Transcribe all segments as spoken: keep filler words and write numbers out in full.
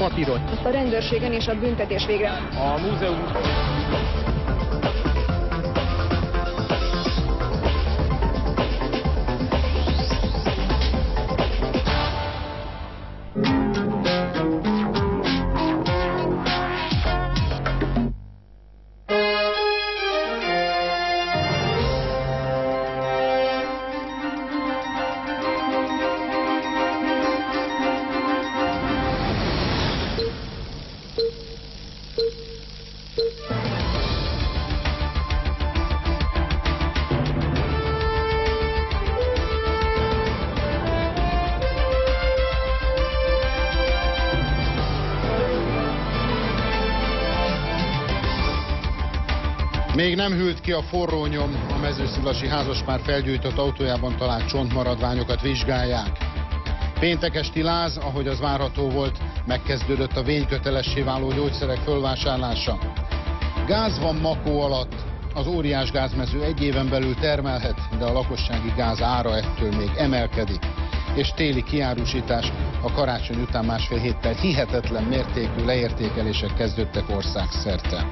papírot. Azt a rendőrségen és a büntetés végre. A múzeum... Még nem hűlt ki a forró nyom, a mezőszilasi házaspár felgyújtott autójában talált csontmaradványokat vizsgálják. Péntek esti láz, ahogy az várható volt, megkezdődött a vénykötelessé váló gyógyszerek fölvásárlása. Gáz van Makó alatt, az óriás gázmező egy éven belül termelhet, de a lakossági gáz ára ettől még emelkedik. És téli kiárusítás, a karácsony után másfél héttel hihetetlen mértékű leértékelések kezdődtek országszerte.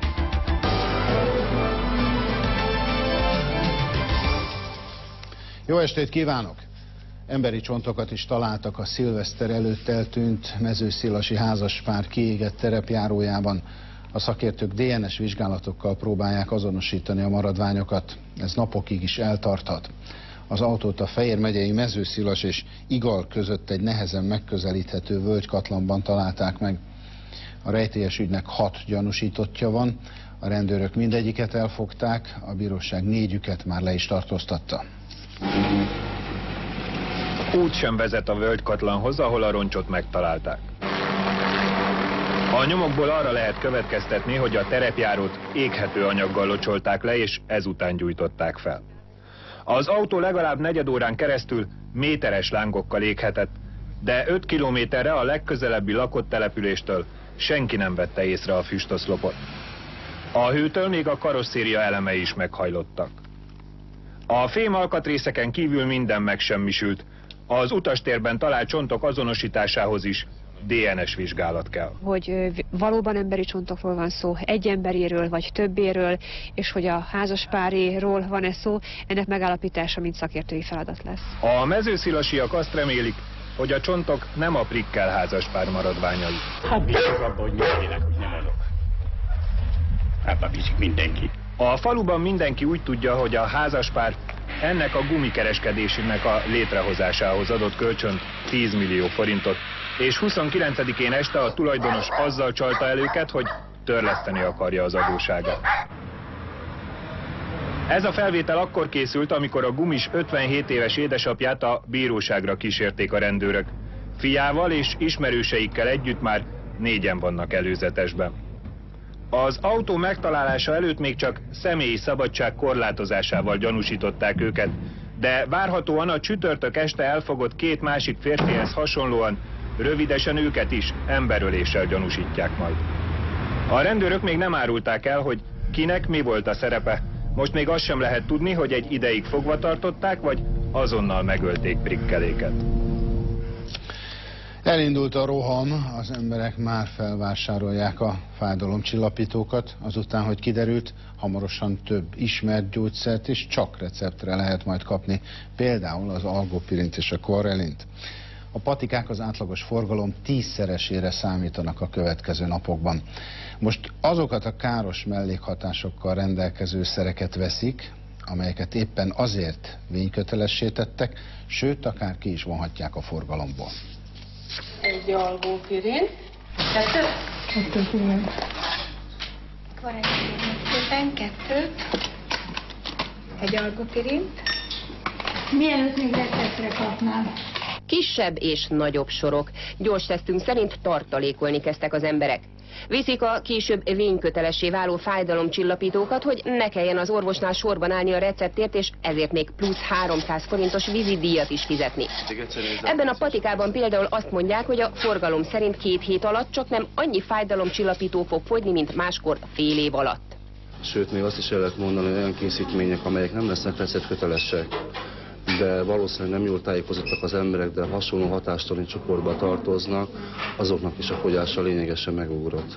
Jó estét kívánok! Emberi csontokat is találtak a szilveszter előtt eltűnt mezőszilasi házaspár kiégett terepjárójában. A szakértők dé en es vizsgálatokkal próbálják azonosítani a maradványokat. Ez napokig is eltarthat. Az autót a Fejér megyei Mezőszilas és Igal között egy nehezen megközelíthető völgykatlanban találták meg. A rejtélyes ügynek hat gyanúsítottja van, a rendőrök mindegyiket elfogták, a bíróság négyüket már le is tartóztatta. Út sem vezet a völgykatlanhoz, ahol a roncsot megtalálták. A nyomokból arra lehet következtetni, hogy a terepjárót éghető anyaggal locsolták le, és ezután gyújtották fel. Az autó legalább negyed órán keresztül méteres lángokkal éghetett, de öt kilométerre a legközelebbi lakott településtől senki nem vette észre a füstoszlopot. A hőtől még a karosszéria elemei is meghajlottak. A fém alkatrészeken kívül minden megsemmisült. Az utastérben talált csontok azonosításához is dé en es vizsgálat kell. Hogy valóban emberi csontokról van szó, egy emberéről vagy többéről, és hogy a házaspáréról van-e szó, ennek megállapítása mind szakértői feladat lesz. A mezőszilasiak azt remélik, hogy a csontok nem a Prikkel házaspár maradványai. Hát bízok abban, hogy mindenkinek, hogy nem azok. Hát bízik mindenki. A faluban mindenki úgy tudja, hogy a házaspár ennek a gumikereskedésének a létrehozásához adott kölcsön tíz millió forintot, és huszonkilencedikén este a tulajdonos azzal csalta el őket, hogy törleszteni akarja az adósságát. Ez a felvétel akkor készült, amikor a gumis ötvenhét éves édesapját a bíróságra kísérték a rendőrök. Fiával és ismerőseikkel együtt már négyen vannak előzetesben. Az autó megtalálása előtt még csak személyi szabadság korlátozásával gyanúsították őket, de várhatóan a csütörtök este elfogott két másik férfihez hasonlóan rövidesen őket is emberöléssel gyanúsítják majd. A rendőrök még nem árulták el, hogy kinek mi volt a szerepe. Most még azt sem lehet tudni, hogy egy ideig fogva tartották, vagy azonnal megölték Prikkeléket. Elindult a roham, az emberek már felvásárolják a fájdalomcsillapítókat, azután, hogy kiderült, hamarosan több ismert gyógyszert is csak receptre lehet majd kapni, például az algopirint és a korrelint. A patikák az átlagos forgalom tízszeresére számítanak a következő napokban. Most azokat a káros mellékhatásokkal rendelkező szereket veszik, amelyeket éppen azért vénykötelessé tettek, sőt, akár ki is vonhatják a forgalomból. Egy algópirin. Kettő? Kettő pirin. Szépen kettőt. Egy algopirint. Mielőtt még receptre kapnám. Kisebb és nagyobb sorok. Gyors tesztünk szerint tartalékolni kezdtek az emberek. Viszik a később vénykötelessé váló fájdalomcsillapítókat, hogy ne kelljen az orvosnál sorban állni a receptért, és ezért még plusz háromszáz forintos vízidíjat is fizetni. Ebben a patikában például azt mondják, hogy a forgalom szerint két hét alatt csak nem annyi fájdalomcsillapító fog fogyni, mint máskor fél év alatt. Sőt, még azt is el lehet mondani, hogy olyan készítmények, amelyek nem lesznek receptkötelesek, de valószínűleg nem jól tájékozottak az emberek, de hasonló hatástani csoportba tartoznak, azoknak is a fogyása lényegesen megugrott.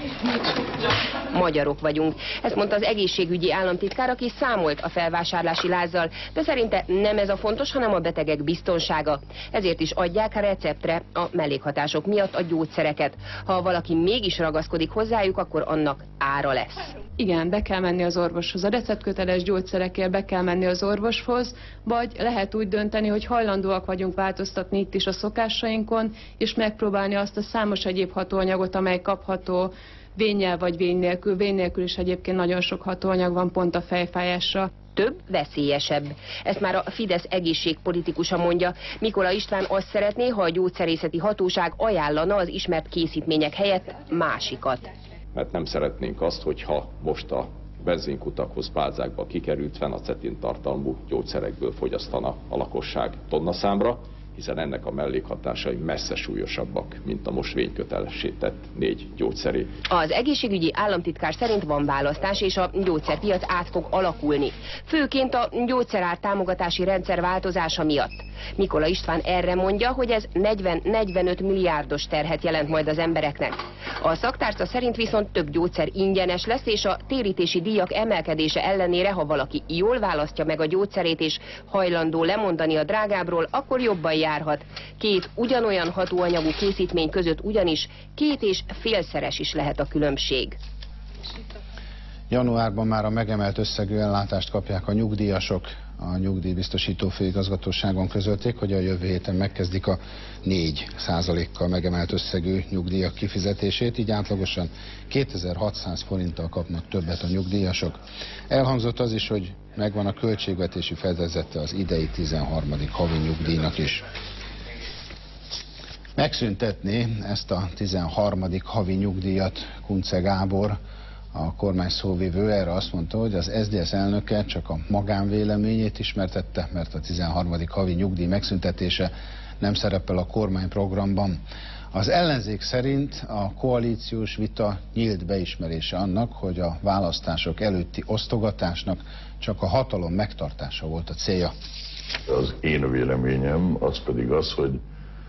Magyarok vagyunk. Ezt mondta az egészségügyi államtitkár, aki számolt a felvásárlási lázzal, de szerinte nem ez a fontos, hanem a betegek biztonsága. Ezért is adják receptre a mellékhatások miatt a gyógyszereket. Ha valaki mégis ragaszkodik hozzájuk, akkor annak ára lesz. Igen, be kell menni az orvoshoz. A receptköteles gyógyszerekért be kell menni az orvoshoz, vagy lehet úgy dönteni, hogy hajlandóak vagyunk változtatni itt is a szokásainkon, és megpróbálni azt a számos egyéb hatóanyagot, amely kapható vénnyel vagy vény nélkül. Vény nélkül is egyébként nagyon sok hatóanyag van pont a fejfájásra. Több, veszélyesebb. Ezt már a Fidesz egészségpolitikusa mondja. Mikola István azt szeretné, ha a gyógyszerészeti hatóság ajánlana az ismert készítmények helyett másikat. Mert nem szeretnénk azt, hogyha most a benzinkutakhoz, plázákba kikerült fenacetin tartalmú gyógyszerekből fogyasztana a lakosság tonnaszámra, hiszen ennek a mellékhatásai messze súlyosabbak, mint a most vénykötelessé tett négy gyógyszeré. Az egészségügyi államtitkár szerint van választás, és a gyógyszerpiac át fog alakulni. Főként a gyógyszerár támogatási rendszer változása miatt. Mikola István erre mondja, hogy ez negyven-negyvenöt milliárdos terhet jelent majd az embereknek. A szaktárca szerint viszont több gyógyszer ingyenes lesz, és a térítési díjak emelkedése ellenére, ha valaki jól választja meg a gyógyszerét és hajlandó lemondani a drágábbról, akkor jobban járhat. Két ugyanolyan hatóanyagú készítmény között ugyanis két és félszeres is lehet a különbség. Januárban már a megemelt összegű ellátást kapják a nyugdíjasok. A nyugdíjbiztosító főigazgatóságon közölték, hogy a jövő héten megkezdik a négy százalékkal megemelt összegű nyugdíjak kifizetését, így átlagosan kétezer-hatszáz forinttal kapnak többet a nyugdíjasok. Elhangzott az is, hogy megvan a költségvetési fedezete az idei tizenharmadik havi nyugdíjnak is. Megszüntetné ezt a tizenharmadik havi nyugdíjat Kunce Gábor, a kormány szóvivő. Erre azt mondta, hogy az es zé dé es elnöke csak a magánvéleményét ismertette, mert a tizenharmadik havi nyugdíj megszüntetése nem szerepel a kormányprogramban. Az ellenzék szerint a koalíciós vita nyílt beismerése annak, hogy a választások előtti osztogatásnak csak a hatalom megtartása volt a célja. Az én véleményem az pedig az, hogy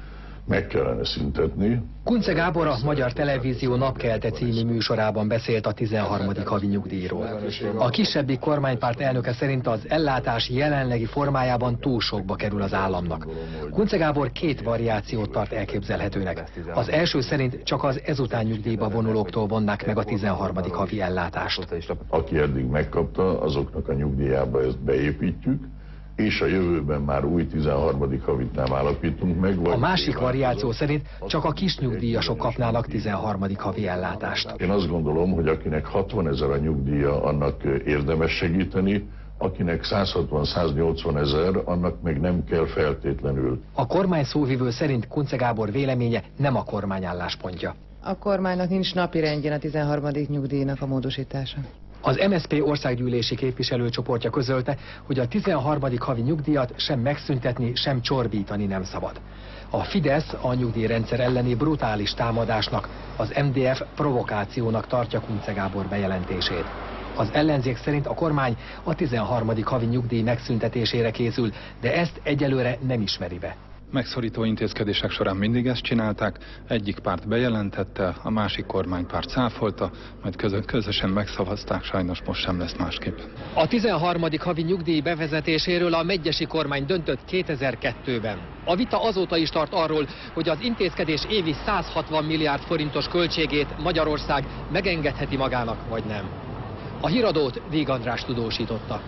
meg kellene szüntetni. Kunce Gábor a Magyar Televízió Napkelte című műsorában beszélt a tizenharmadik havi nyugdíjról. A kisebbik kormánypárt elnöke szerint az ellátás jelenlegi formájában túl sokba kerül az államnak. Kunce Gábor két variációt tart elképzelhetőnek. Az első szerint csak az ezután nyugdíjba vonulóktól vonnák meg a tizenharmadik havi ellátást. Aki eddig megkapta, azoknak a nyugdíjába ezt beépítjük, és a jövőben már új tizenharmadik havit nem állapítunk meg. Vagy a másik variáció szerint csak a kis nyugdíjasok kapnának tizenharmadik havi ellátást. Én azt gondolom, hogy akinek hatvanezer a nyugdíja, annak érdemes segíteni, akinek száz hatvan-száz nyolcvan ezer, annak meg nem kell feltétlenül. A kormány szóvivő szerint Kunce Gábor véleménye nem a kormány álláspontja. A kormánynak nincs napirendjén a tizenharmadik nyugdíjnak a módosítása. Az em es zé pé országgyűlési képviselőcsoportja közölte, hogy a tizenharmadik havi nyugdíjat sem megszüntetni, sem csorbítani nem szabad. A Fidesz a nyugdíjrendszer elleni brutális támadásnak, az em dé ef provokációnak tartja Kunce Gábor bejelentését. Az ellenzék szerint a kormány a tizenharmadik havi nyugdíj megszüntetésére készül, de ezt egyelőre nem ismeri be. Megszorító intézkedések során mindig ezt csinálták, egyik párt bejelentette, a másik kormánypárt cáfolta, majd közö közösen megszavazták, sajnos most sem lesz másképp. A tizenharmadik havi nyugdíj bevezetéséről a megyesi kormány döntött kétezer-kettőben. A vita azóta is tart arról, hogy az intézkedés évi száz hatvan milliárd forintos költségét Magyarország megengedheti magának, vagy nem. A híradót Víg András tudósította.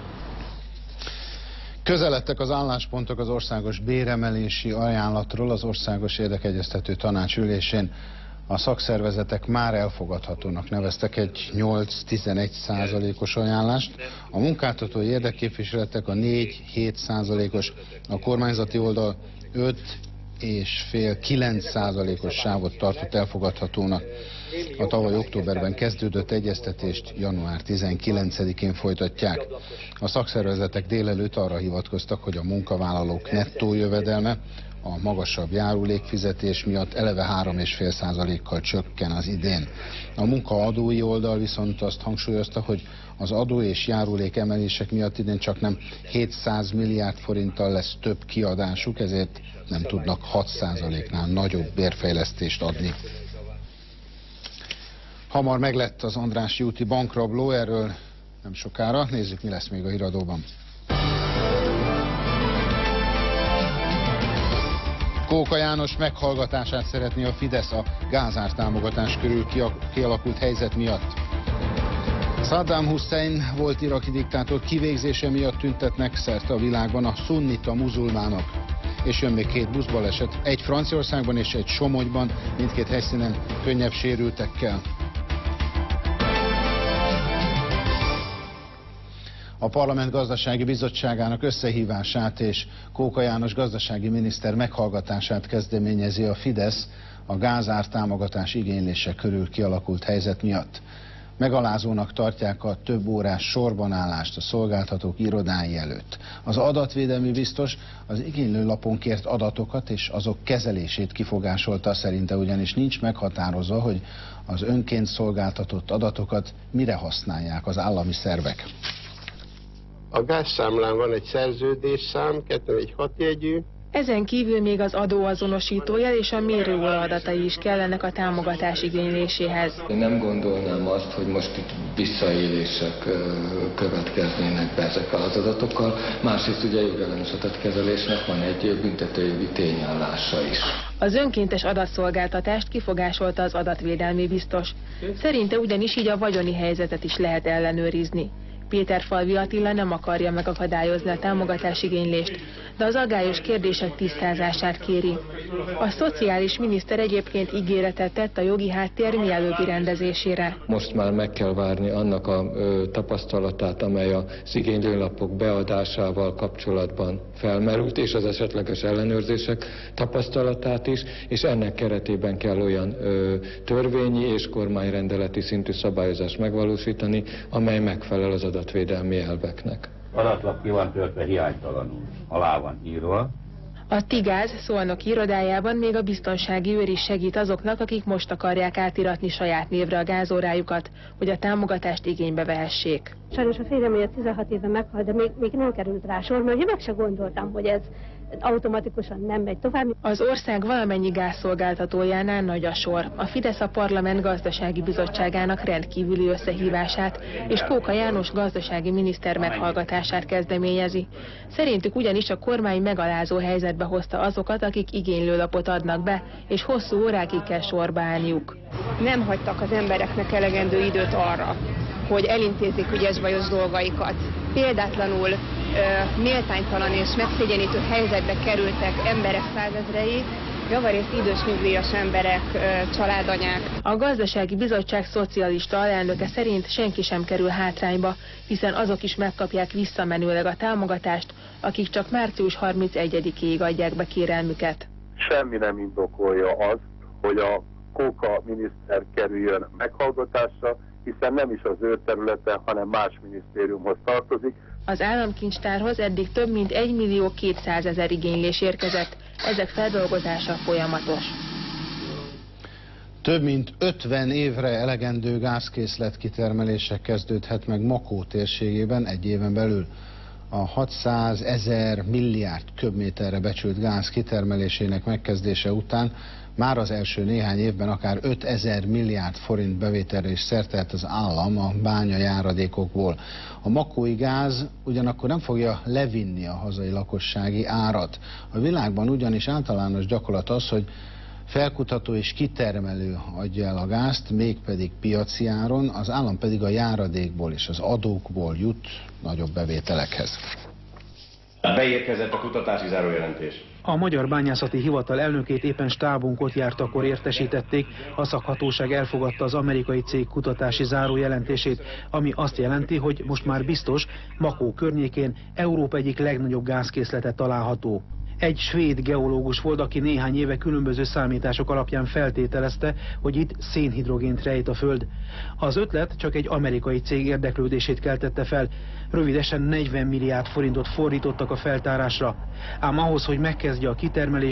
Közeledtek az álláspontok az országos béremelési ajánlatról. Az Országos Érdekegyeztető Tanács ülésén a szakszervezetek már elfogadhatónak neveztek egy nyolc-tizenegy százalékos ajánlást. A munkáltatói érdekképviseletek a négy-hét százalékos, a kormányzati oldal öt és fél kilenc százalékos sávot tartott elfogadhatónak. A tavaly októberben kezdődött egyeztetést január tizenkilencedikén folytatják. A szakszervezetek délelőtt arra hivatkoztak, hogy a munkavállalók nettó jövedelme a magasabb járulékfizetés miatt eleve három és fél százalékkal csökken az idén. A munkaadói oldal viszont azt hangsúlyozta, hogy Az adó és járulék emelések miatt idén csak nem hétszáz milliárd forinttal lesz több kiadásuk, ezért nem tudnak hat százaléknál nagyobb bérfejlesztést adni. Hamar meglett az Andrássy úti bankrabló, erről nem sokára. Nézzük, mi lesz még a híradóban. Kóka János meghallgatását szeretné a Fidesz a gázár támogatás körül kialakult helyzet miatt. Saddam Hussein volt iraki diktátor kivégzése miatt tüntetnek szerte a világban a szunnita muzulmánok. És jön még két buszbaleset, egy Franciaországban és egy Somogyban, mindkét helyszínen könnyebb sérültekkel. A Parlament Gazdasági Bizottságának összehívását és Kóka János gazdasági miniszter meghallgatását kezdeményezi a Fidesz a gázár támogatás igénylése körül kialakult helyzet miatt. Megalázónak tartják a több órás sorbanállást a szolgáltatók irodái előtt. Az adatvédelmi biztos az igénylőlapon kért adatokat és azok kezelését kifogásolta, szerinte ugyanis nincs meghatározva, hogy az önként szolgáltatott adatokat mire használják az állami szervek. A gázszámlán van egy szerződésszám, kettőnégyhat jegyű. Ezen kívül még az adóazonosítójel és a mérőolaj adatai is kellenek a támogatás igényléséhez. Én nem gondolnám azt, hogy most itt visszaélések következnének be ezekkel az adatokkal. Másrészt ugye jogellenes adatkezelésnek van egy büntetőjogi tényállása is. Az önkéntes adatszolgáltatást kifogásolta az adatvédelmi biztos. Szerinte ugyanis így a vagyoni helyzetet is lehet ellenőrizni. Péterfalvi Attila nem akarja megakadályozni a támogatásigénylést, de az aggályos kérdések tisztázását kéri. A szociális miniszter egyébként ígéretet tett a jogi háttér mielőbbi rendezésére. Most már meg kell várni annak a ö, tapasztalatát, amely az igénylőlapok beadásával kapcsolatban felmerült, és az esetleges ellenőrzések tapasztalatát is, és ennek keretében kell olyan ö, törvényi és kormányrendeleti szintű szabályozást megvalósítani, amely megfelel az adatvédelmi elveknek. Adatlap ki van töltve hiánytalanul, alá van írva. A Tigáz Szolnok irodájában még a biztonsági őr is segít azoknak, akik most akarják átiratni saját névre a gázórájukat, hogy a támogatást igénybe vehessék. Sajnos a férjem ugye tizenhat éve meghalt, de még, még nem került rá sor, mert meg se gondoltam, hogy ez automatikusan nem megy tovább. Az ország valamennyi gázszolgáltatójánál nagy a sor. A Fidesz a Parlament Gazdasági Bizottságának rendkívüli összehívását és Kóka János gazdasági miniszter meghallgatását kezdeményezi. Szerintük ugyanis a kormány megalázó helyzetbe hozta azokat, akik igénylőlapot adnak be, és hosszú órákig kell sorba állniuk. Nem hagytak az embereknek elegendő időt arra, hogy elintézzék ügyes-bajos dolgaikat. Példátlanul ö, méltánytalan és megszégyenítő helyzetbe kerültek emberek százezrei, javarészt idős nyugdíjas emberek, ö, családanyák. A Gazdasági Bizottság szocialista alelnöke szerint senki sem kerül hátrányba, hiszen azok is megkapják visszamenőleg a támogatást, akik csak március harmincegyedikéig adják be kérelmüket. Semmi nem indokolja azt, hogy a Kóka miniszter kerüljön meghallgatásra, hiszen nem is az ő területe, hanem más minisztériumhoz tartozik. Az államkincstárhoz eddig több mint egymillió kétszázezer igénylés érkezett, ezek feldolgozása folyamatos. Több mint ötven évre elegendő gázkészlet kitermelése kezdődhet meg Makó térségében egy éven belül. A hatszázezer milliárd köbméterre becsült gáz kitermelésének megkezdése után már az első néhány évben akár ötezer milliárd forint bevételre is szert tehet az állam a bánya járadékokból. A makói gáz ugyanakkor nem fogja levinni a hazai lakossági árat. A világban ugyanis általános gyakorlat az, hogy felkutató és kitermelő adja el a gázt, mégpedig piaci áron, az állam pedig a járadékból és az adókból jut nagyobb bevételekhez. Beérkezett a kutatási zárójelentés. A Magyar Bányászati Hivatal elnökét éppen stábunk ott járt, akkor értesítették, a szakhatóság elfogadta az amerikai cég kutatási zárójelentését, ami azt jelenti, hogy most már biztos, Makó környékén Európa egyik legnagyobb gázkészlete található. Egy svéd geológus volt, aki néhány éve különböző számítások alapján feltételezte, hogy itt szénhidrogént rejt a föld. Az ötlet csak egy amerikai cég érdeklődését keltette fel. Rövidesen negyven milliárd forintot fordítottak a feltárásra. Ám ahhoz, hogy megkezdje a kitermelést,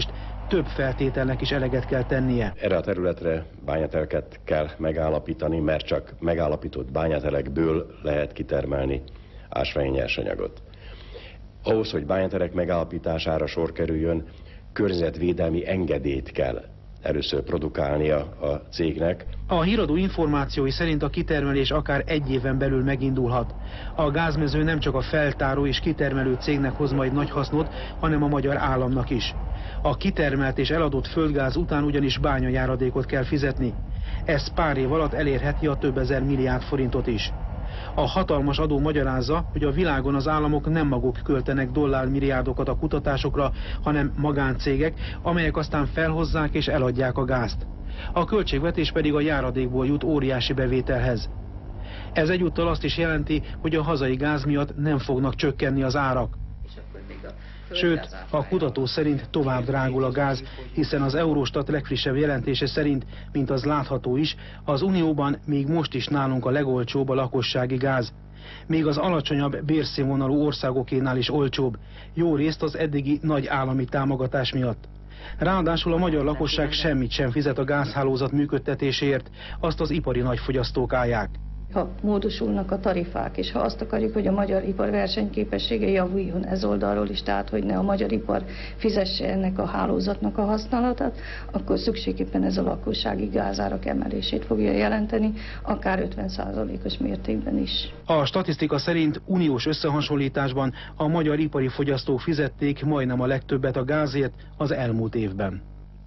több feltételnek is eleget kell tennie. Erre a területre bányateleket kell megállapítani, mert csak megállapított bányatelekből lehet kitermelni ásványi nyersanyagot. Ahhoz, hogy bányatelek megállapítására sor kerüljön, környezetvédelmi engedélyt kell először produkálnia a cégnek. A híradó információi szerint a kitermelés akár egy éven belül megindulhat. A gázmező nem csak a feltáró és kitermelő cégnek hoz majd nagy hasznot, hanem a magyar államnak is. A kitermelt és eladott földgáz után ugyanis bányajáradékot kell fizetni. Ez pár év alatt elérheti a több ezer milliárd forintot is. A hatalmas adó magyarázza, hogy a világon az államok nem maguk költenek dollármilliárdokat a kutatásokra, hanem magáncégek, amelyek aztán felhozzák és eladják a gázt. A költségvetés pedig a járadékból jut óriási bevételhez. Ez egyúttal azt is jelenti, hogy a hazai gáz miatt nem fognak csökkenni az árak. Sőt, a kutató szerint tovább drágul a gáz, hiszen az Eurostat legfrissebb jelentése szerint, mint az látható is, az Unióban még most is nálunk a legolcsóbb a lakossági gáz. Még az alacsonyabb bérszínvonalú országokénál is olcsóbb, jó részt az eddigi nagy állami támogatás miatt. Ráadásul a magyar lakosság semmit sem fizet a gázhálózat működtetéséért, azt az ipari nagyfogyasztók állják. Ha módosulnak a tarifák, és ha azt akarjuk, hogy a magyar ipar versenyképessége javuljon ez oldalról is, tehát hogy ne a magyar ipar fizesse ennek a hálózatnak a használatát, akkor szükségképpen ez a lakossági gázárak emelését fogja jelenteni, akár ötven százalékos mértékben is. A statisztika szerint uniós összehasonlításban a magyar ipari fogyasztók fizették majdnem a legtöbbet a gázért az elmúlt évben.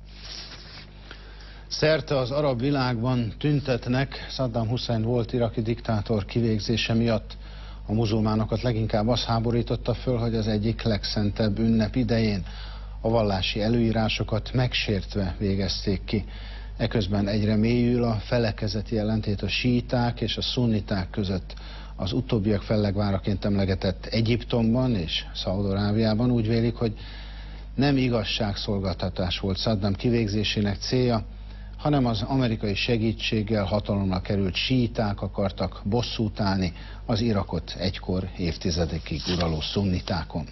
Szerte az arab világban tüntetnek Saddam Hussein volt iraki diktátor kivégzése miatt. A muzulmánokat leginkább az háborította föl, hogy az egyik legszentebb ünnep idején a vallási előírásokat megsértve végezték ki. Eközben egyre mélyül a felekezeti ellentét a síiták és a szunniták között. Az utóbbiak fellegváraként emlegetett Egyiptomban és Szaúd-Arábiában úgy vélik, hogy nem igazságszolgáltatás volt Saddam kivégzésének célja, hanem az amerikai segítséggel hatalomra került síiták akartak bosszút állni az Irakot egykor évtizedekig uraló szunnitákon.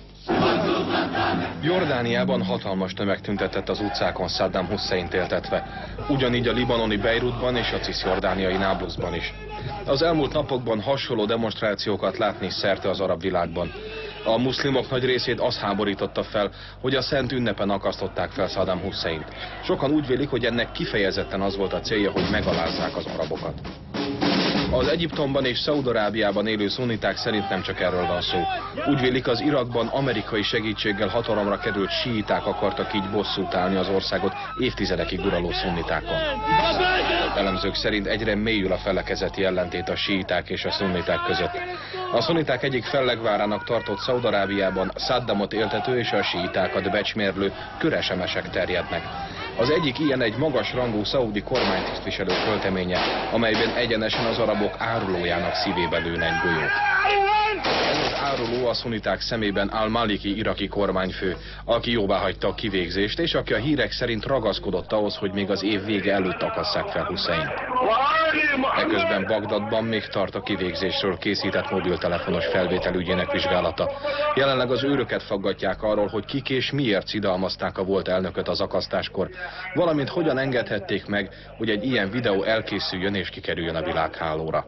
Jordániában hatalmas tömeg tüntetett az utcákon Saddam Husseint éltetve, ugyanígy a libanoni Beirutban és a cisjordániai Nablusban is. Az elmúlt napokban hasonló demonstrációkat látni szerte az arab világban. A muszlimok nagy részét az háborította fel, hogy a szent ünnepen akasztották fel Saddam Husseint. Sokan úgy vélik, hogy ennek kifejezetten az volt a célja, hogy megalázzák az arabokat. Az Egyiptomban és Szaúd-Arábiában élő szunniták szerint nem csak erről van szó. Úgy vélik, az Irakban amerikai segítséggel hatalomra került síiták akartak így bosszút állni az országot évtizedekig uraló szunnitákon. Elemzők szerint egyre mélyül a felekezeti ellentét a síiták és a szunniták között. A szunniták egyik fellegvárának tartott Szaúd-Arábiában Saddamot éltető és a síitákat becsmérlő köresemesek terjednek. Az egyik ilyen egy magas rangú szaúdi kormánytisztviselő költeménye, amelyben egyenesen az arabok árulójának szívébe lőne egy golyót. Ez az áruló a szuniták szemében al-Maliki iraki kormányfő, aki jóváhagyta a kivégzést, és aki a hírek szerint ragaszkodott ahhoz, hogy még az év vége előtt akasszák fel Husseint. Eközben Bagdadban még tart a kivégzésről készített mobiltelefonos felvétel ügyének vizsgálata. Jelenleg az őröket faggatják arról, hogy kik és miért szidalmazták a volt elnököt az akasztáskor, valamint hogyan engedhették meg, hogy egy ilyen videó elkészüljön és kikerüljön a világhálóra.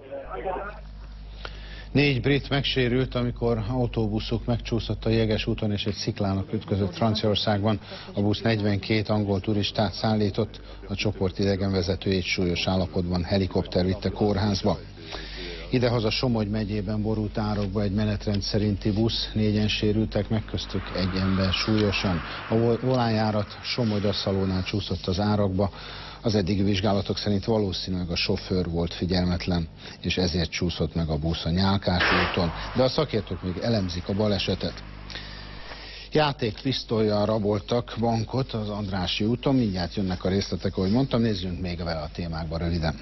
Négy brit megsérült, amikor autóbuszuk megcsúszott a Jeges úton és egy sziklának ütközött Franciaországban. A busz negyvenkét angol turistát szállított, a csoport idegenvezetőjét súlyos állapotban helikopter vitte kórházba. Idehaza Somogy megyében borult árokba egy menetrend szerinti busz, négyen sérültek meg, köztük egy ember súlyosan. A volánjárat Somogy-Asszalónál csúszott az árokba. Az eddigi vizsgálatok szerint valószínűleg a sofőr volt figyelmetlen, és ezért csúszott meg a busz a Nyálkás úton, de a szakértők még elemzik a balesetet. Játékpisztollyal raboltak bankot az Andrássy úton, mindjárt jönnek a részletek, ahogy mondtam, nézzünk még vele a témákba röviden.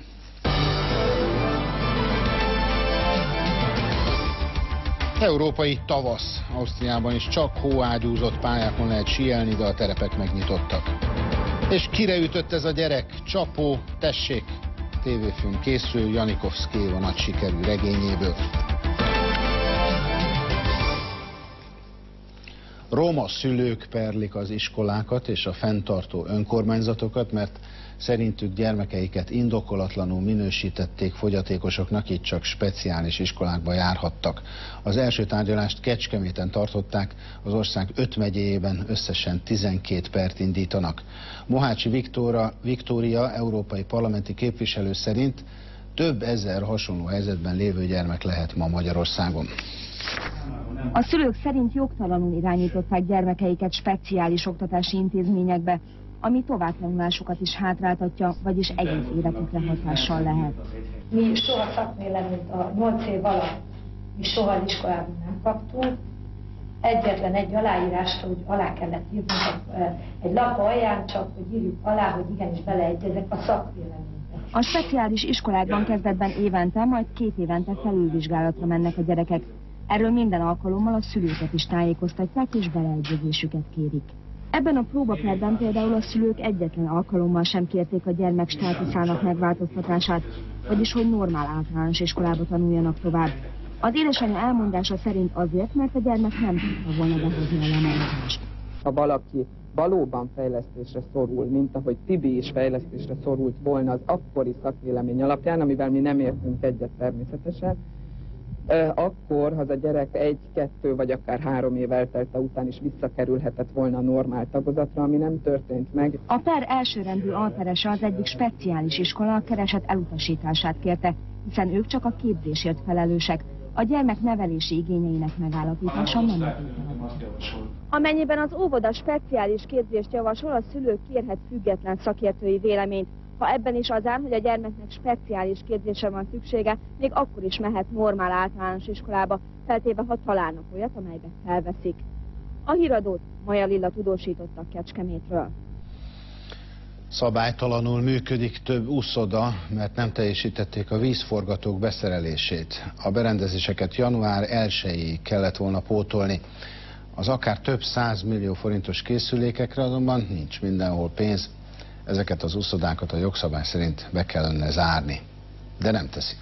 Európai tavasz. Ausztriában is csak hóágyúzott pályákon lehet síelni, de a terepek megnyitottak. És kire ütött ez a gyerek? Csapó, tessék! Tévéfilm készül Janikovszky Éva nagy sikerű regényéből. Roma szülők perlik az iskolákat és a fenntartó önkormányzatokat, mert szerintük gyermekeiket indokolatlanul minősítették fogyatékosoknak, így csak speciális iskolákba járhattak. Az első tárgyalást Kecskeméten tartották, az ország öt megyéjében összesen tizenkét pert indítanak. Mohácsi Viktóra, Viktória európai parlamenti képviselő szerint több ezer hasonló helyzetben lévő gyermek lehet ma Magyarországon. A szülők szerint jogtalanul irányították gyermekeiket speciális oktatási intézményekbe, ami továbbtanulásukat is hátráltatja, vagyis egész életükre hatással lehet. Mi soha szakvéleményt a nyolc év alatt, mi soha iskolában nem kaptunk. Egyetlen egy aláírást, hogy alá kellett írnunk egy lap alján, csak hogy írjuk alá, hogy igenis beleegyezek a szakvéleménybe. A speciális iskolákban kezdetben évente, majd két évente felülvizsgálatra mennek a gyerekek. Erről minden alkalommal a szülőket is tájékoztatják és beleegyezésüket kérik. Ebben a próbaperben például a szülők egyetlen alkalommal sem kérték a gyermek státuszának megváltoztatását, vagyis hogy normál általános iskolába tanuljanak tovább. Az édesanyja elmondása szerint azért, mert a gyermek nem tudta volna behozni a lemaradást. Ha valaki valóban fejlesztésre szorul, mint ahogy Tibi is fejlesztésre szorult volna az akkori szakvélemény alapján, amivel mi nem értünk egyet természetesen, akkor, ha az a gyerek egy, kettő vagy akár három év eltelte után is visszakerülhetett volna a normál tagozatra, ami nem történt meg. A per elsőrendű alperese az egyik speciális iskola a kereset elutasítását kérte, hiszen ők csak a képzésért felelősek. A gyermek nevelési igényeinek megállapítása nem lehetőség. Amennyiben az óvoda speciális képzést javasol, a szülő kérhet független szakértői véleményt. Ha ebben is az áll, hogy a gyermeknek speciális képzésre van szüksége, még akkor is mehet normál általános iskolába, feltéve, ha találnak olyat, amelybe felveszik. A híradót Maja Lilla tudósította Kecskemétről. Szabálytalanul működik több úszoda, mert nem teljesítették a vízforgatók beszerelését. A berendezéseket január elsejéig kellett volna pótolni. Az akár több száz millió forintos készülékekre azonban nincs mindenhol pénz. Ezeket az úszodákat a jogszabály szerint be kellene zárni, de nem teszik.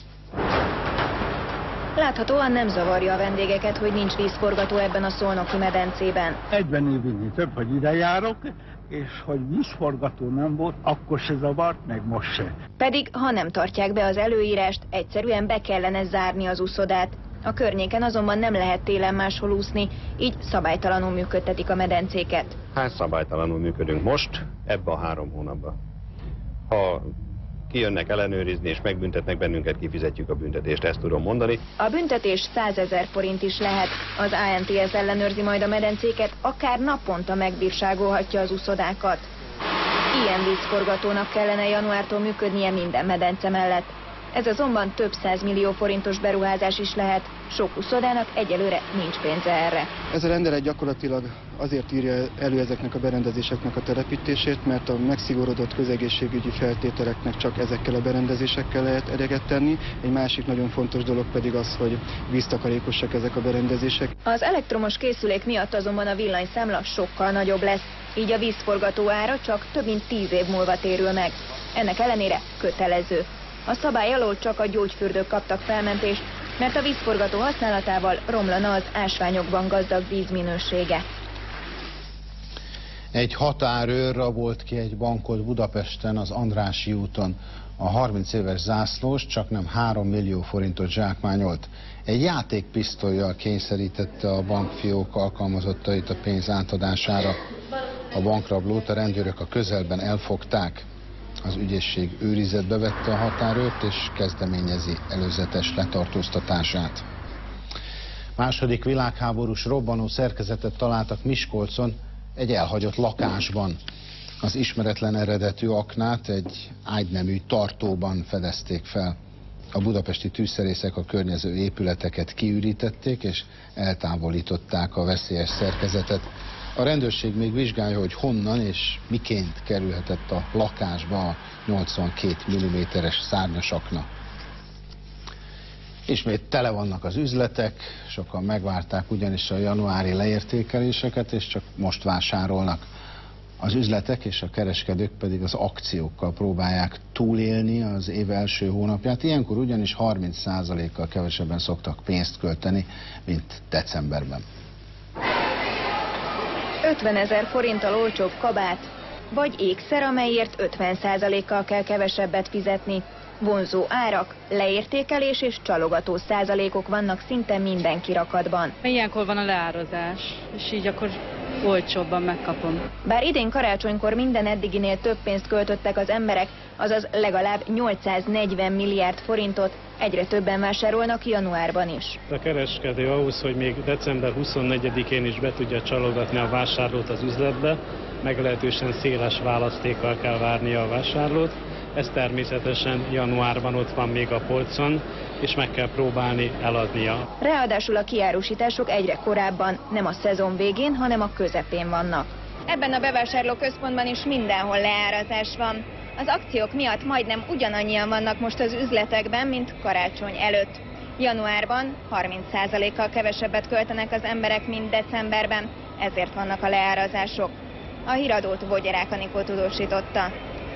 Láthatóan nem zavarja a vendégeket, hogy nincs vízforgató ebben a szolnoki medencében. negyven évig több, hogy ide járok, és hogy vízforgató nem volt, akkor se zavart, meg most se. Pedig, ha nem tartják be az előírást, egyszerűen be kellene zárni az úszodát. A környéken azonban nem lehet télen máshol úszni, így szabálytalanul működtetik a medencéket. Hát szabálytalanul működünk most, ebbe a három hónapban. Ha kijönnek ellenőrizni és megbüntetnek bennünket, kifizetjük a büntetést, ezt tudom mondani. A büntetés százezer forint is lehet. Az á en té es ellenőrzi majd a medencéket, akár naponta megbírságolhatja az úszodákat. Ilyen vízforgatónak kellene januártól működnie minden medence mellett. Ez azonban több százmillió forintos beruházás is lehet, sok úszodának egyelőre nincs pénze erre. Ez a rendelet gyakorlatilag azért írja elő ezeknek a berendezéseknek a telepítését, mert a megszigorodott közegészségügyi feltételeknek csak ezekkel a berendezésekkel lehet eleget tenni. Egy másik nagyon fontos dolog pedig az, hogy víztakarékosak ezek a berendezések. Az elektromos készülék miatt azonban a villanyszámla sokkal nagyobb lesz, így a vízforgató ára csak több mint tíz év múlva térül meg. Ennek ellenére kötelező. A szabály alól csak a gyógyfürdők kaptak felmentést, mert a vízforgató használatával romlana az ásványokban gazdag víz minősége. Egy határőr rabolt ki egy bankot Budapesten, az Andrássy úton. A harminc éves zászlós csak nem három millió forintot zsákmányolt. Egy játékpisztollyal kényszerítette a bankfiók alkalmazottait a pénz átadására. A bankrablót a rendőrök a közelben elfogták. Az ügyészség őrizetbe vette a határőrt és kezdeményezi előzetes letartóztatását. Második világháborús robbanó szerkezetet találtak Miskolcon egy elhagyott lakásban. Az ismeretlen eredetű aknát egy ágynemű tartóban fedezték fel. A budapesti tűzszerészek a környező épületeket kiürítették és eltávolították a veszélyes szerkezetet. A rendőrség még vizsgálja, hogy honnan és miként kerülhetett a lakásba a nyolcvankét milliméteres szárnyas akna. Ismét tele vannak az üzletek, sokan megvárták ugyanis a januári leértékeléseket, és csak most vásárolnak. Az üzletek és a kereskedők pedig az akciókkal próbálják túlélni az év első hónapját. Ilyenkor ugyanis harminc százalékkal kevesebben szoktak pénzt költeni, mint decemberben. ötvenezer forinttal olcsóbb kabát, vagy ékszer, amelyért ötven százalékkal kell kevesebbet fizetni. Vonzó árak, leértékelés és csalogató százalékok vannak szinte minden kirakatban. Ilyenkor van a leárazás, és így akkor olcsóbban megkapom. Bár idén karácsonykor minden eddiginél több pénzt költöttek az emberek, azaz legalább nyolcszáznegyven milliárd forintot, egyre többen vásárolnak januárban is. A kereskedő ahhoz, hogy még december huszonnegyedikén is be tudja csalogatni a vásárlót az üzletbe, meglehetősen széles választékkal kell várnia a vásárlót. Ez természetesen januárban ott van még a polcon, és meg kell próbálni eladnia. Ráadásul a kiárusítások egyre korábban, nem a szezon végén, hanem a közepén vannak. Ebben a bevásárlóközpontban is mindenhol leárazás van. Az akciók miatt majdnem ugyanannyian vannak most az üzletekben, mint karácsony előtt. Januárban harminc százalékkal kevesebbet költenek az emberek, mint decemberben, ezért vannak a leárazások. A híradót Vogyarák Anikó tudósította.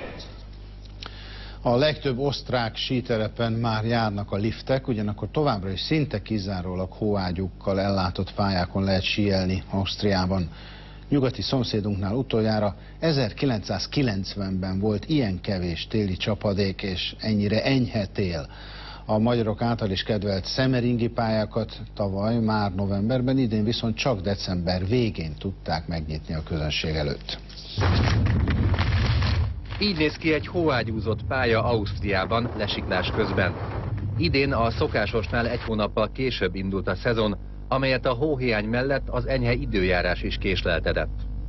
A legtöbb osztrák sítelepen már járnak a liftek, ugyanakkor továbbra is szinte kizárólag hóágyúkkal ellátott pályákon lehet síelni Ausztriában. Nyugati szomszédunknál utoljára ezerkilencszázkilencvenben volt ilyen kevés téli csapadék és ennyire enyhe tél. A magyarok által is kedvelt szemeringi pályákat tavaly már novemberben, idén viszont csak december végén tudták megnyitni a közönség előtt. Így néz ki egy hóágyúzott pálya Ausztriában lesiklás közben. Idén a szokásosnál egy hónappal később indult a szezon, amelyet a hóhiány mellett az enyhe időjárás is késleltetett.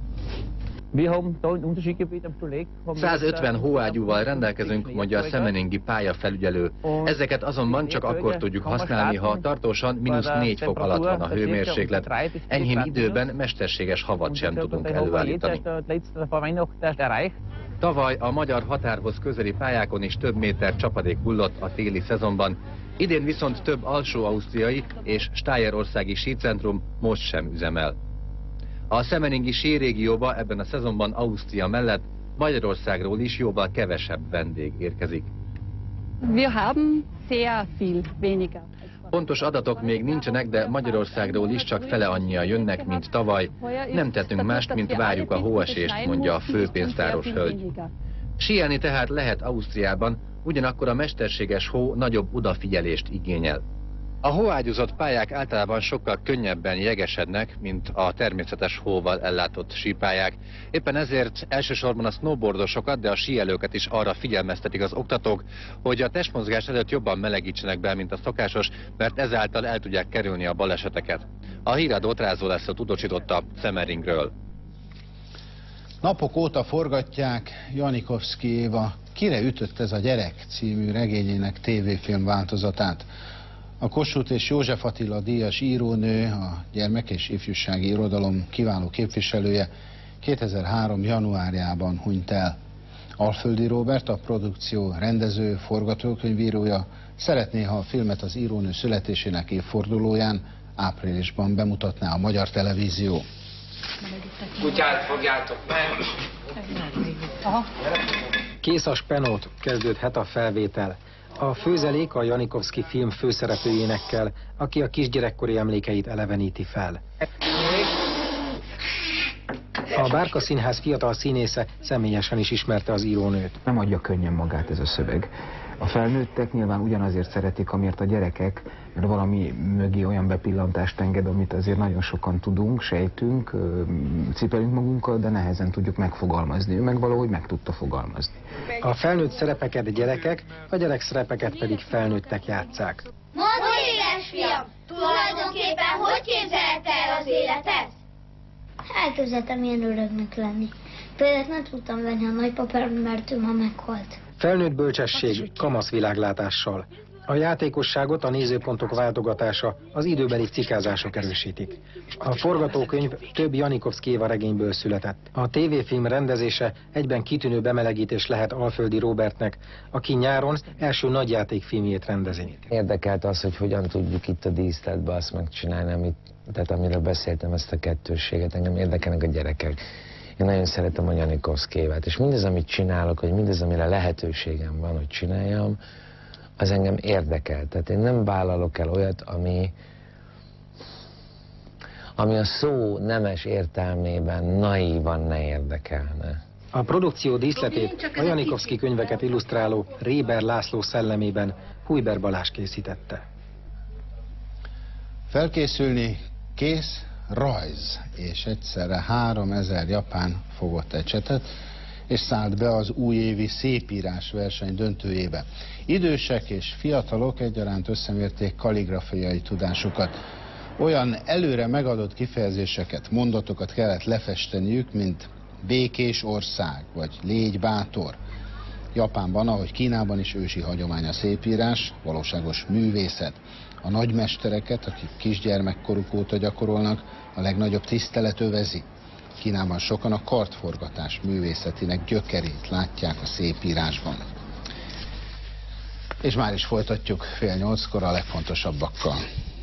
százötven hóágyúval rendelkezünk, mondja a szemeningi pályafelügyelő. Ezeket azonban csak akkor tudjuk használni, ha tartósan mínusz négy fok alatt van a hőmérséklet. Enyhém időben mesterséges havat sem tudunk előállítani. Tavaly a magyar határhoz közeli pályákon is több méter csapadék hullott a téli szezonban. Idén viszont több alsó-ausztriai és stájerországi sícentrum most sem üzemel. A szemeningi sírégióba ebben a szezonban Ausztria mellett Magyarországról is jóval kevesebb vendég érkezik. Wir haben sehr viel weniger. Pontos adatok még nincsenek, de Magyarországról is csak fele annyian jönnek, mint tavaly. Nem tettünk mást, mint várjuk a hóesést, mondja a főpénztáros hölgy. Síelni tehát lehet Ausztriában, ugyanakkor a mesterséges hó nagyobb odafigyelést igényel. A hóágyúzott pályák általában sokkal könnyebben jegesednek, mint a természetes hóval ellátott sípályák. Éppen ezért elsősorban a snowboardosokat, de a síelőket is arra figyelmeztetik az oktatók, hogy a testmozgás előtt jobban melegítsenek be, mint a szokásos, mert ezáltal el tudják kerülni a baleseteket. A híradót Rázó László tudósította Szemeringről. Napok óta forgatják Janikovszky Éva Kire ütött ez a gyerek című regényének tévéfilm változatát. A Kossuth és József Attila díjas írónő, a gyermek- és ifjúsági irodalom kiváló képviselője kétezer-három. januárjában hunyt el. Alföldi Róbert, a produkció rendező, forgatókönyvírója szeretné, ha a filmet az írónő születésének évfordulóján áprilisban bemutatná a Magyar Televízió. Kutyát fogjátok meg! Kész a spenót, kezdődhet a felvétel. A főzelék a Janikovszky film főszereplőjénekkel, aki a kisgyerekkori emlékeit eleveníti fel. A Bárka Színház fiatal színésze személyesen is ismerte az írónőt. Nem adja könnyen magát ez a szöveg. A felnőttek nyilván ugyanazért szeretik, amiért a gyerekek, mert valami mögé olyan bepillantást enged, amit azért nagyon sokan tudunk, sejtünk, cipelünk magunkkal, de nehezen tudjuk megfogalmazni. Ő meg valahogy meg tudta fogalmazni. A felnőtt szerepeket gyerekek, a gyerek szerepeket pedig felnőttek játsszák. Mondd, édes fiam, tulajdonképpen hogy képzelte el az életet? Elképzeltem ilyen öregnek lenni. Például nem tudtam venni a nagypapám, mert ő ma meghalt. Felnőtt bölcsesség, kamasz világlátással. A játékosságot a nézőpontok váltogatása, az időbeli cikázások erősítik. A forgatókönyv több Janikovszky Éva regényből született. A tévéfilm rendezése egyben kitűnő bemelegítés lehet Alföldi Róbertnek, aki nyáron első nagyjátékfilmjét rendezi. Érdekelt az, hogy hogyan tudjuk itt a díszletben azt megcsinálni, amit, tehát amiről beszéltem, ezt a kettősséget. Engem érdekelnek a gyerekek. Én nagyon szeretem a Janikovszky Évát, és mindez, amit csinálok, vagy mindez, amire lehetőségem van, hogy csináljam, az engem érdekel. Tehát én nem vállalok el olyat, ami, ami a szó nemes értelmében naívan ne érdekelne. A produkció díszletét a Janikovszky könyveket illusztráló Réber László szellemében Hujber Balázs készítette. Felkészülni, kész, rajz, és egyszerre háromezer japán fogott ecsetet, és szállt be az újévi szépírás verseny döntőjébe. Idősek és fiatalok egyaránt összemérték kaligrafiai tudásukat. Olyan előre megadott kifejezéseket, mondatokat kellett lefesteniük, mint békés ország, vagy légy bátor. Japánban, ahogy Kínában is ősi hagyomány a szépírás, valóságos művészet. A nagymestereket, akik kisgyermekkoruk óta gyakorolnak, a legnagyobb tisztelet övezi. Kínában sokan a kardforgatás művészetének gyökerét látják a szépírásban. És már is folytatjuk fél nyolckor a legfontosabbakkal.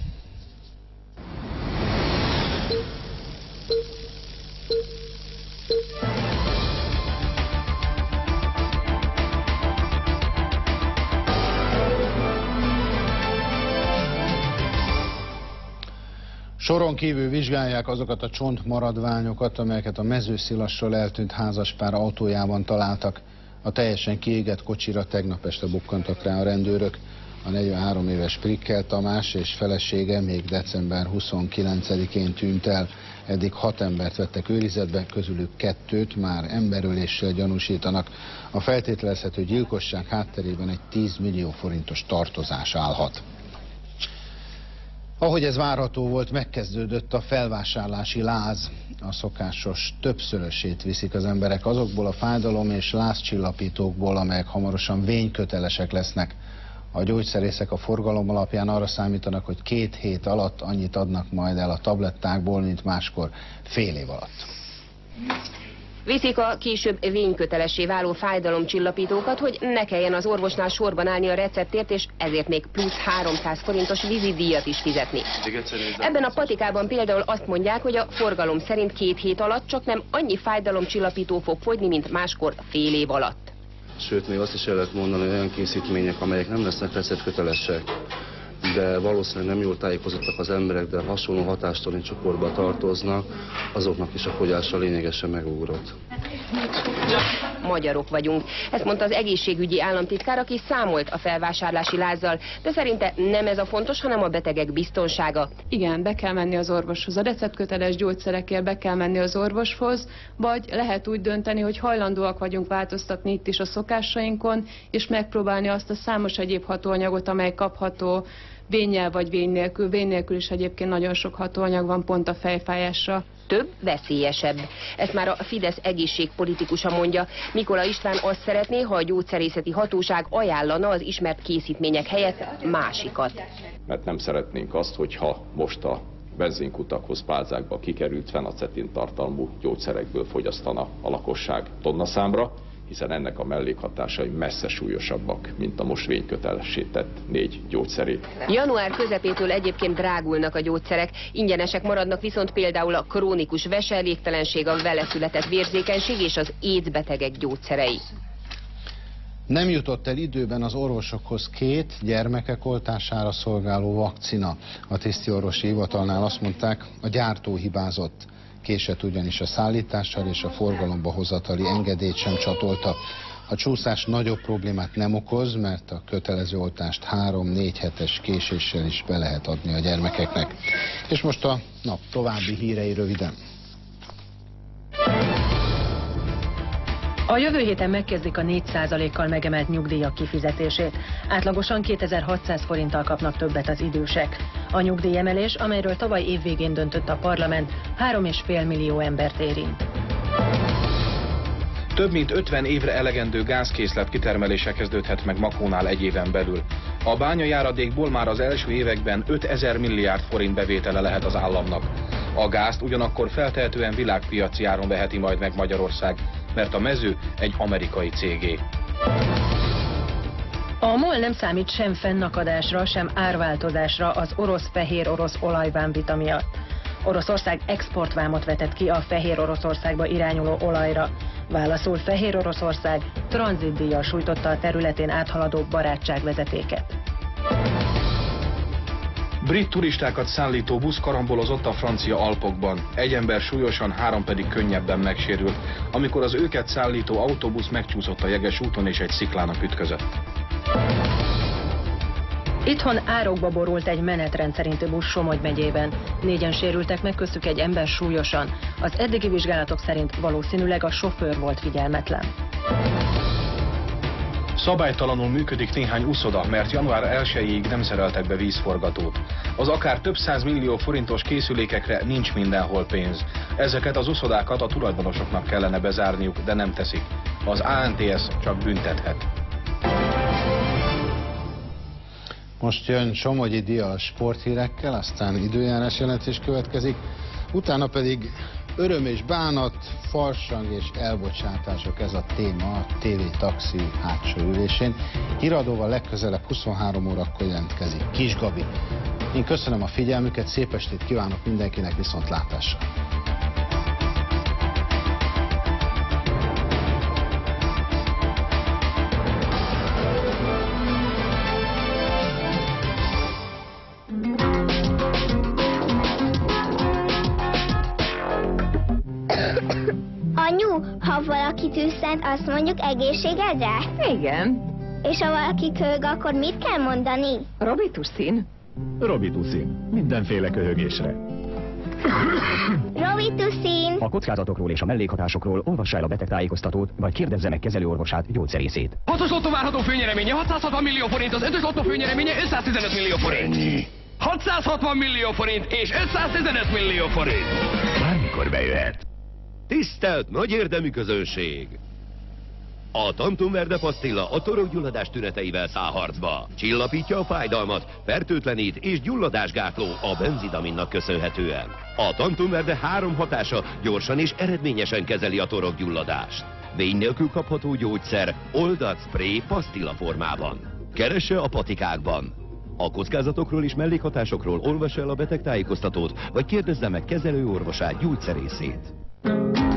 Soron kívül vizsgálják azokat a csontmaradványokat, amelyeket a Mezőszilasról eltűnt házaspár autójában találtak. A teljesen kiégett kocsira tegnap este bukkantak rá a rendőrök. A negyvenhárom éves Prikkel Tamás és felesége még december huszonkilencedikén tűnt el. Eddig hat embert vettek őrizetbe, közülük kettőt már emberöléssel gyanúsítanak. A feltételezhető gyilkosság hátterében egy tíz millió forintos tartozás állhat. Ahogy ez várható volt, megkezdődött a felvásárlási láz. A szokásos többszörösét viszik az emberek azokból a fájdalom és lázcsillapítókból, amelyek hamarosan vénykötelesek lesznek. A gyógyszerészek a forgalom alapján arra számítanak, hogy két hét alatt annyit adnak majd el a tablettákból, mint máskor fél év alatt. Viszik a később vénykötelessé váló fájdalomcsillapítókat, hogy ne kelljen az orvosnál sorban állni a receptért, és ezért még plusz háromszáz forintos vízidíjat is fizetni. Ebben a patikában például azt mondják, hogy a forgalom szerint két hét alatt csak nem annyi fájdalomcsillapító fog fogyni, mint máskor fél év alatt. Sőt, még azt is el lehet mondani, hogy olyan készítmények, amelyek nem lesznek receptkötelesek, de valószínűleg nem jól tájékozottak az emberek, de hasonló hatástani csoportba tartoznak, azoknak is a fogyása lényegesen megugrott. Magyarok vagyunk. Ezt mondta az egészségügyi államtitkár, aki számolt a felvásárlási lázzal, de szerinte nem ez a fontos, hanem a betegek biztonsága. Igen, be kell menni az orvoshoz. A receptköteles gyógyszerekért be kell menni az orvoshoz, vagy lehet úgy dönteni, hogy hajlandóak vagyunk változtatni itt is a szokásainkon, és megpróbálni azt a számos egyéb hatóanyagot, amely kapható vénnyel vagy vény nélkül. Vény nélkül is egyébként nagyon sok hatóanyag van pont a fejfájásra. Több, veszélyesebb. Ezt már a Fidesz egészségpolitikusa mondja. Mikola István azt szeretné, ha a gyógyszerészeti hatóság ajánlana az ismert készítmények helyett másikat. Mert nem szeretnénk azt, hogyha most a benzinkutakhoz, pálzákba kikerült fenacetin tartalmú gyógyszerekből fogyasztana a lakosság tonnaszámra, hiszen ennek a mellékhatásai messze súlyosabbak, mint a most vénykötelessé tett négy gyógyszerét. Január közepétől egyébként drágulnak a gyógyszerek, ingyenesek maradnak viszont például a krónikus veselégtelenség, a vele született vérzékenység és az AIDS betegek gyógyszerei. Nem jutott el időben az orvosokhoz két gyermekek oltására szolgáló vakcina. A tisztiorvosi hivatalnál azt mondták, a gyártó hibázott. Késett ugyanis a szállítással és a forgalomba hozatali engedélyt sem csatolta. A csúszás nagyobb problémát nem okoz, mert a kötelező oltást három-négy hetes késéssel is be lehet adni a gyermekeknek. És most a nap további hírei röviden. A jövő héten megkezdik a négy százalékkal megemelt nyugdíjak kifizetését. Átlagosan kétezer-hatszáz forinttal kapnak többet az idősek. A nyugdíjemelés, amelyről tavaly évvégén döntött a parlament, három és fél millió embert érint. Több mint ötven évre elegendő gázkészlet kitermelése kezdődhet meg Makónál egy éven belül. A bányajáradékból már az első években ötezer milliárd forint bevétele lehet az államnak. A gázt ugyanakkor feltehetően világpiaci áron veheti majd meg Magyarország, mert a mező egy amerikai cégé. A MOL nem számít sem fennakadásra, sem árváltozásra az orosz fehér orosz olajvámvita miatt. Oroszország exportvámot vetett ki a Fehér Oroszországba irányuló olajra. Válaszul Fehér Oroszország tranzitdíjjal sújtotta a területén áthaladó barátságvezetéket. Brit turistákat szállító busz karambolozott a francia Alpokban. Egy ember súlyosan, három pedig könnyebben megsérült, amikor az őket szállító autóbusz megcsúszott a jeges úton és egy sziklának ütközött. Itthon árokba borult egy menetrend szerinti busz Somogy megyében. Négyen sérültek meg, köztük egy ember súlyosan. Az eddigi vizsgálatok szerint valószínűleg a sofőr volt figyelmetlen. Szabálytalanul működik néhány uszoda, mert január elsejéig nem szereltek be vízforgatót. Az akár több száz millió forintos készülékekre nincs mindenhol pénz. Ezeket az uszodákat a tulajdonosoknak kellene bezárniuk, de nem teszik. Az á en té es csak büntethet. Most jön Somogyi Dia sporthírekkel, aztán időjárás jelentés következik, utána pedig öröm és bánat, farsang és elbocsátások, ez a téma a té vé Taxi hátsó ülésén. Híradóval legközelebb huszonhárom órakor jelentkezik Kis Gabi. Én köszönöm a figyelmüket, szép estét kívánok mindenkinek, viszontlátásra! Anyu, ha valaki tüsszent, azt mondjuk egészségedre? Igen. És ha valaki köhög, akkor mit kell mondani? Robitussin. Robitussin. Mindenféle köhögésre. Robitussin. A kockázatokról és a mellékhatásokról olvassa el a betegtájékoztatót, vagy kérdezze meg kezelőorvosát, gyógyszerészét. hatos lottó várható főnyereménye hatszázhatvan millió forint, az ötös lottó főnyereménye ötszáztizenöt millió forint. Ennyi. hatszázhatvan millió forint és ötszáztizenöt millió forint. Bármikor bejöhet. Tisztelt nagy érdemű közönség! A Tantum Verde pasztilla a torokgyulladás tüneteivel száll harcba. Csillapítja a fájdalmat, fertőtlenít és gyulladásgátló a benzidaminnak köszönhetően. A Tantum Verde három hatása gyorsan és eredményesen kezeli a torokgyulladást. Vény nélkül kapható gyógyszer, oldat spray pasztilla formában. Keresse a patikákban. A kockázatokról és mellékhatásokról olvassa el a betegtájékoztatót, vagy kérdezze meg kezelőorvosát, gyógyszerészét.